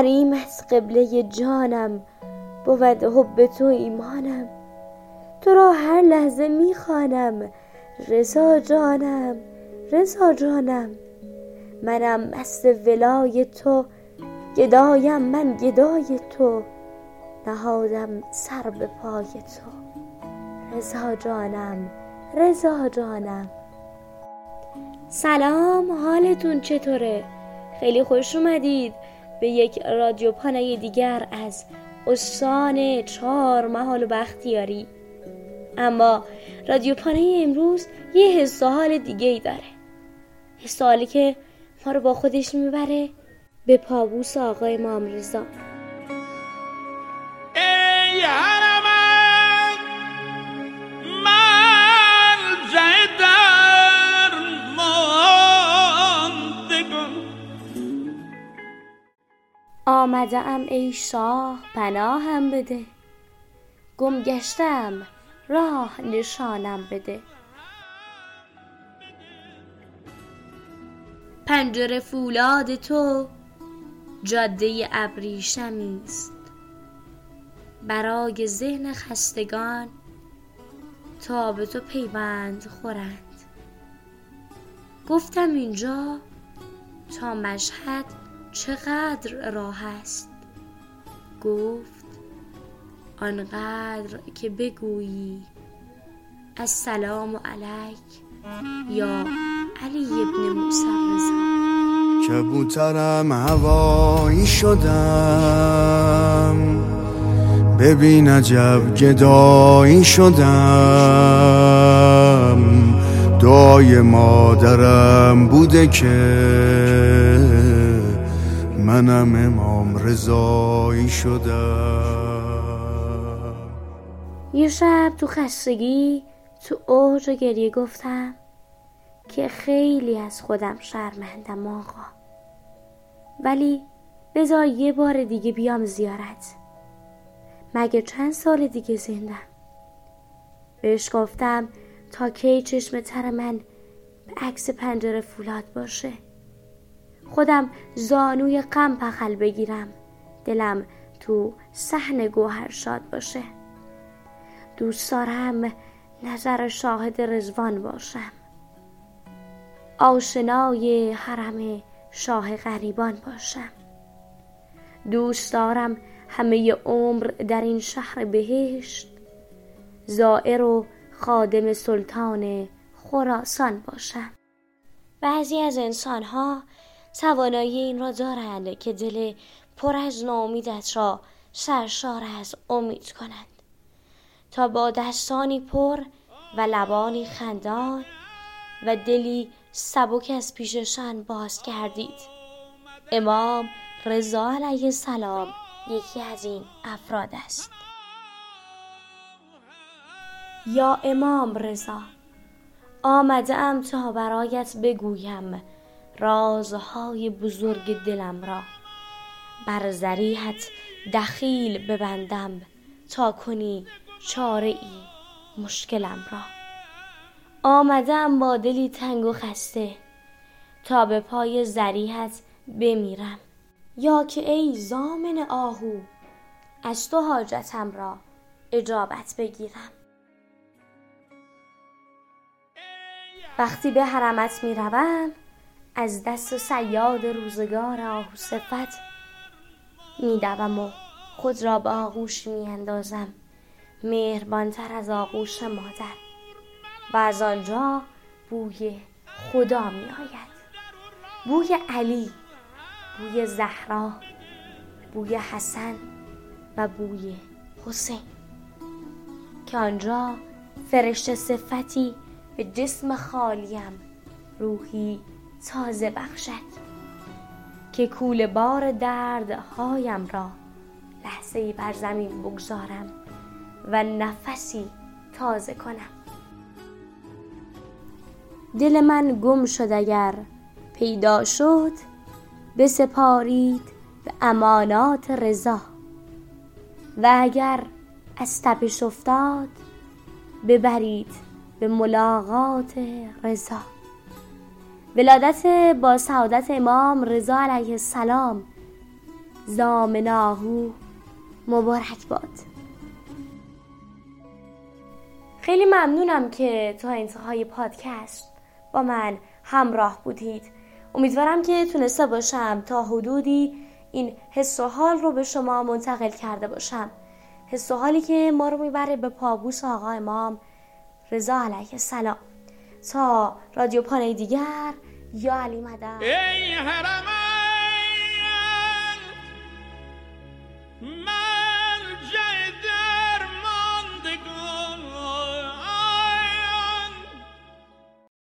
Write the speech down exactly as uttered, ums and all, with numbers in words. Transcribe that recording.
حریم از قبله جانم، بود حب تو ایمانم. تو را هر لحظه میخوانم، رضا جانم رضا جانم. منم مست ولای تو، گدایم من گدای تو، نهادم سر به پای تو، رضا جانم رضا جانم. سلام، حالتون چطوره؟ خیلی خوش اومدید به یک رادیو پانه دیگر از استان چهار محال و بختیاری. اما رادیو پانه امروز یه حس و حال دیگه ای داره، حس و حالی که ما رو با خودش میبره به پابوس آقا امام رضا. ای حرمت ملجأ درماندگان، آمده ام ای شاه پناهم بده، گم گشتم راه نشانم بده. پنجره فولاد تو جاده ابریشمی است، برای ذهن خستگان تا به تو پیوند خورند. گفتم اینجا تا مشهد چقدر راه است؟ گفت آنقدر که بگویی السلام علیک یا علی ابن موسی رضا. کبوترم هوایی شدم، ببین عجب گدایی شدم. دعای مادرم بوده که منم امام رضایی شدم. یه شب تو خستگی تو اوج گریه گفتم که خیلی از خودم شرمندم آقا، ولی بذار یه بار دیگه بیام زیارت، مگه چند سال دیگه زندم. بهش گفتم تا کی چشم تر من به عکس پنجره فولاد باشه، خودم زانوی غم بغل بگیرم، دلم تو صحن گوهر شاد باشه. دوست دارم نظر شاهد رضوان باشم، آشنای حرم شاه غریبان باشم. دوست دارم همه عمر در این شهر بهشت زائر و خادم سلطان خراسان باشم. بعضی از انسان‌ها توانایی این را دارند که دل پر از ناامیدت را سرشار از امید کنند، تا با دستانی پر و لبانی خندان و دلی سبک از پیششان باز کردید. امام رضا علیه السلام یکی از این افراد است. یا امام رضا، آمده ام تا برایت بگویم رازهای بزرگ دلم را، بر ذریحت دخیل ببندم تا کنی چاره ای مشکلم را. آمدم با دلی تنگ و خسته تا به پای ذریحت بمیرم، یا که ای ضامن آهو از تو حاجتم را اجابت بگیرم. وقتی به حرمت می روم از دست صیاد روزگار آهو صفت می دوم و خود را به آغوش می اندازم، مهربانتر از آغوش مادر، و از آنجا بوی خدا می آید، بوی علی، بوی زهرا، بوی حسن و بوی حسین، که آنجا فرشته صفتی به جسم خالیم روحی تازه بخشد که کوله بار دردهایم را لحظه‌ای بر زمین بگذارم و نفسی تازه کنم. دل من گم شد اگر پیدا شد، بسپارید به امانات رضا، و اگر از تپش افتاد ببرید به ملاقات رضا. ولادت با سعادت امام رضا علیه السلام زامناهو مبارک باد. خیلی ممنونم که تا انتهای پادکست با من همراه بودید. امیدوارم که تونسته باشم تا حدودی این حس و حال رو به شما منتقل کرده باشم. حس و حالی که ما رو میبره به پابوس آقا امام رضا علیه السلام. تا رادیو پانه دیگر، یا علی مدد. ای حرم